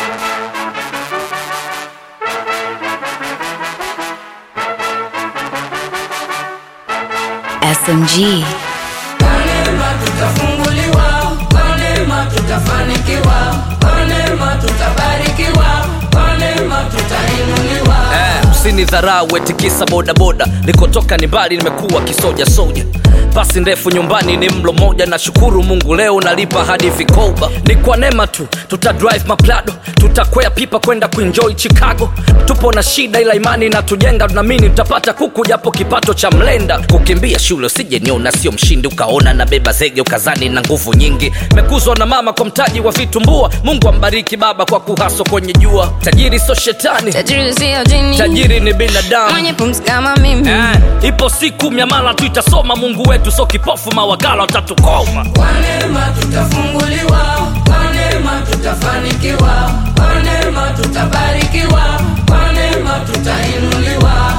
SMG. Kwa neema tutafunguliwa, kwa neema tutafanikiwa, kwa neema tutabarikiwa, kwa neema tutainuliwa. Usinidharau eti kisa boda boda, nikotoka ni mbali, nimekuwa kisoja soja. Pasi ndefu nyumbani ni mlo moja, na shukuru Mungu leo nalipa hadi vikoba. Ni kwa neema tu tutadrive maplado, tutakwea pipa kwenda kuenjoy Chicago. Tupo na shida ila imani na tujenga, tunaamini tutapata kuku japo kipato cha mlenda. Kukimbia shule usije niona sio mshindi, ukaona na beba zege ukazani na nguvu nyingi. Mekuzwa na mama kwa mtaji wa vitumbua, Mungu ambariki baba kwa kuhaso kwenye jua. Tajiri so shetani, tajiri sio jini, tajiri ni binadamu mwenye pumzi kama mimi. Ipo siku miamala tu itasoma, Mungu wetu so kipofu, mawakala watatukoma. Kwa neema tutafunguliwa, kwa neema tutafanikiwa, kwa neema tutabarikiwa, kwa neema tutainuliwa.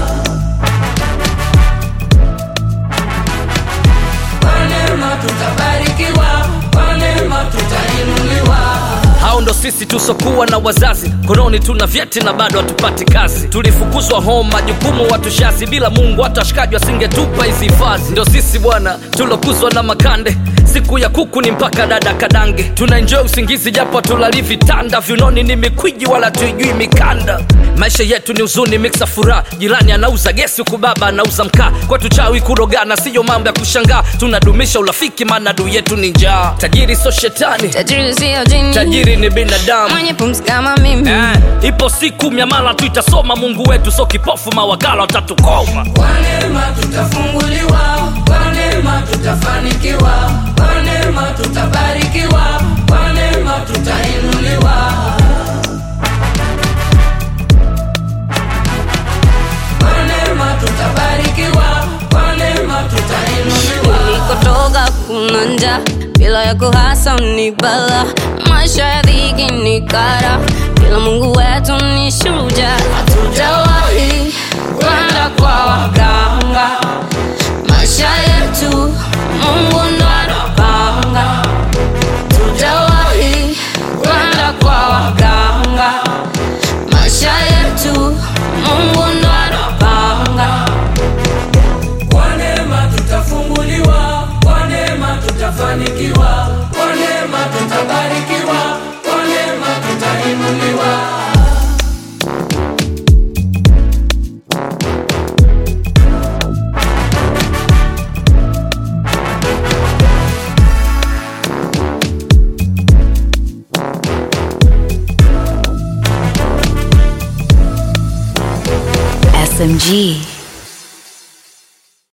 Kwa neema tutabarikiwa, kwa neema tutainuliwa. Hao ndo sisi tusokuwa na wazazi, kononi tuna vyeti na bado hatupati kazi. Tulifukuzwa home, majukumu watushazi, bila Mungu hata washikaji wasingetupa hizi vazi. Ndo sisi bwana tulokuzwa na makande, siku ya kuku ni mpaka dada kadange. Tuna enjoy usingizi japo tulali vitanda, viunoni ni mikwiji wala tuijui mikanda. Maisha yetu ni uzuni mixa furaha, jirani anauza gesi huku baba anauza mkaa. Kwetu chawi kurogana siyo mambo ya kushangaa, tunadumisha urafiki maana adui yetu ni njaa. Tajiri so shetani, tajiri sio jini, tajiri ni binadamu mwenye pumzi kama mimi. Ipo siku miamala tu itasoma, Mungu wetu so kipofu, mawakala watatukoma. Kwa neema tutafunguliwa, kwa neema tutafanikiwa, kwa neema tutabarikiwa, kwa neema tutainuliwa. Kwa neema tutabarikiwa, kwa neema tutainuliwa. Nilikotoka kuna njaa, bila ya kuhasa ni bala. Maisha ya dhiki ni kara, bila Mungu wetu ni shujaa. Hatujawahi kwenda kwa waganga, maisha yetu Mungu ndo anapanga. Hatujawahi kwenda kwa waganga, maisha yetu Mungu ndo anapanga. Kwa neema tutafunguliwa, kwa neema tutafanikiwa, kwa neema tutabarikiwa, kwa neema tutainuliwa. SMG.